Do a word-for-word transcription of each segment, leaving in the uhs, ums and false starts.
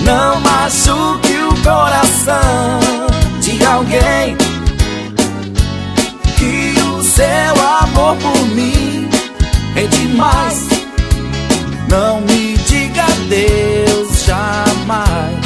não machuque o coração de alguém, que o seu amor por mim é demais. Não me diga adeus jamais.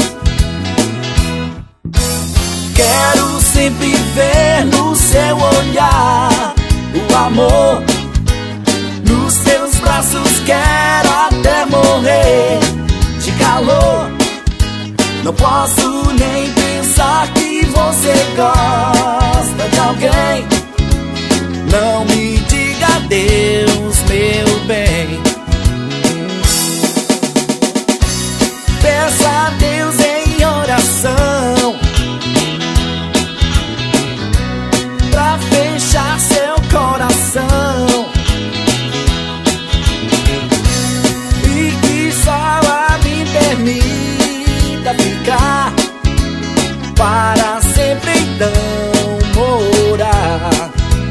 Quero sempre ver no seu olhar o amor. Nos teus braços quero até morrer de calor. Não posso nem pensar que você gosta de alguém. Não me diga adeus, meu bem. Peça a Deus em oração pra fechar seu coração, e que só a mim permita ficar para sempre, então morar.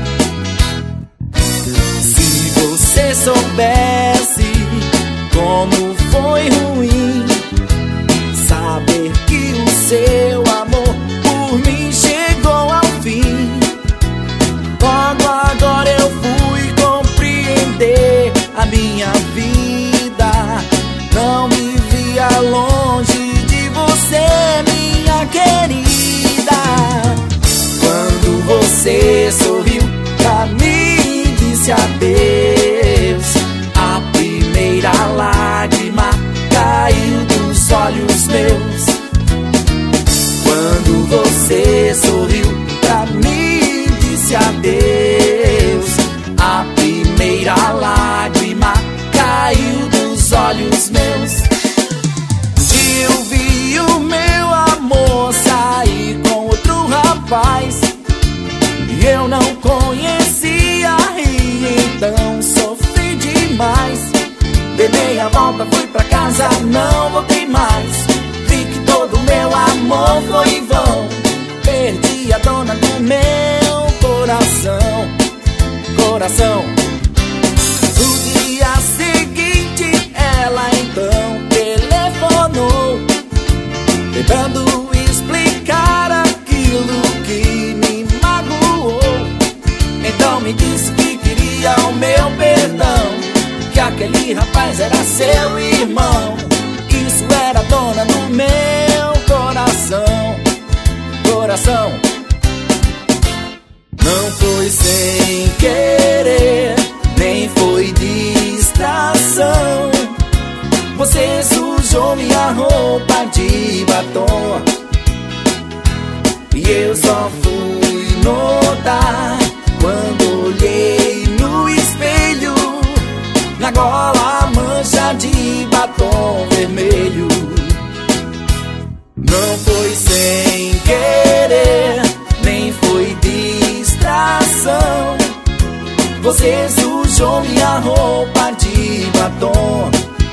Se você soubesse como foi ruim saber que o seu amor por mim chegou ao fim. Logo agora eu fui compreender a minha vida. Não me via longe de você, minha querida. Quando você sorriu pra mim e disse adeus, a primeira lágrima caiu dos olhos meus. Quando você sorriu pra mim e disse adeus, a primeira lágrima caiu dos olhos meus. Eu vi o meu amor sair com outro rapaz e eu não conhecia, e então sofri demais. Dei meia volta, fui pra casa, não voltei mais. Vi que todo meu amor foi em vão. Perdi a dona do meu coração, coração. No dia seguinte ela então telefonou, tentando explicar aquilo que me magoou. Então me disse que queria o meu perdão, que aquele rapaz era seu irmão. Isso era a dona do meu coração, coração. Não foi sem querer, nem foi distração. Você sujou minha roupa de batom, e eu só fui notar quando olhei no espelho, na gola a mancha de batom vermelho. Não foi sem querer, nem foi distração. Você sujou minha roupa de batom,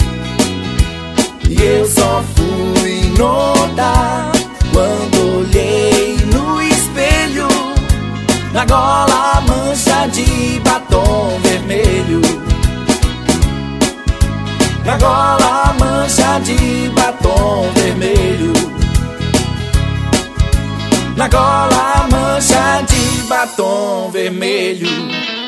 e eu só fui notar quando olhei no espelho, na gola a mancha de batom vermelho. Na gola a mancha de batom vermelho. Na gola a mancha de batom vermelho.